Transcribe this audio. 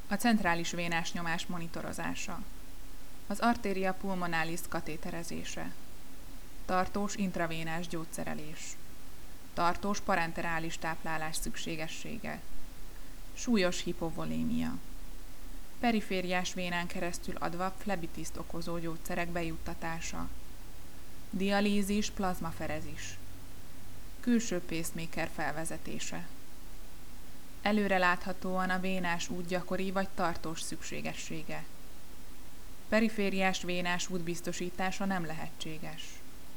A centrális vénás nyomás monitorozása. Az arteria pulmonalis katéterezése. Tartós intravénás gyógyszerelés. Tartós parenterális táplálás szükségessége. Súlyos hipovolémia. Perifériás vénán keresztül adva flebitiszt okozó gyógyszerek bejuttatása. Dialízis, plazmaferezis. Külső pacemaker felvezetése. Előreláthatóan a vénás út gyakori vagy tartós szükségessége. Perifériás vénás út biztosítása nem lehetséges.